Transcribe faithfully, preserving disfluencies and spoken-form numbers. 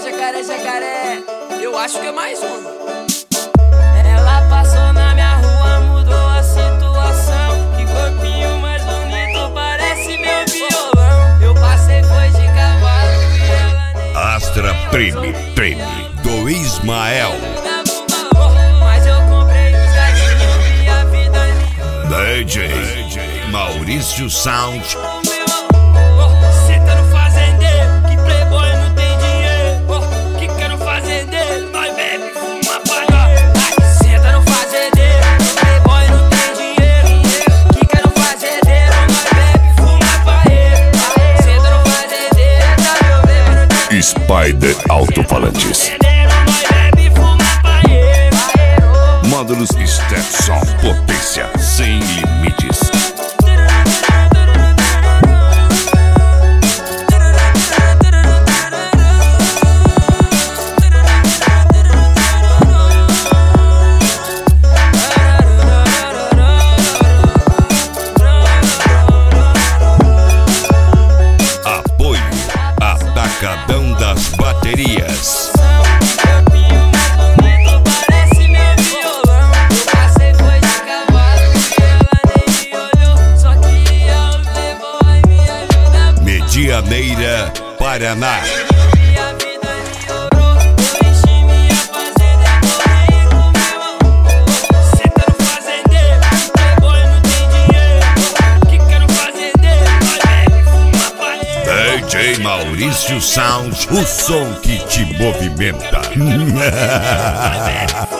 jacaré, jacaré. Eu acho que é mais uma. Ela passou na minha rua, mudou a situação. Que corpinho mais bonito, parece meu violão. Eu passei, foi de cavalo e ela nem Astra Treme, Treme, do Ismael. Mas eu comprei os gatinhos e a vida D J Maurício Sound. Cê tá no fazendeiro, que playboy não tem dinheiro. Oh, que quer no fazendeiro, nós bebe, fuma, paga. Cê tá no fazendeiro, playboy não tem dinheiro. Que quer no fazendeiro, nós bebe, fuma, paga. Cê tá no fazendeiro, tá meu bebê não tem Spider Alto-Falantes. Módulos Stepson, potência sem limites. Apoio Atacadão das Baterias. Medianeira, Paraná. Minha vida melhorou, eu enchi minha fazenda, corri com meu amor. Cê tá no fazendeiro, playboy não tem dinheiro. Que quer no fazendeiro, nós bebe, fuma, paeiro. D J Maurício Sound, o som que te movimenta.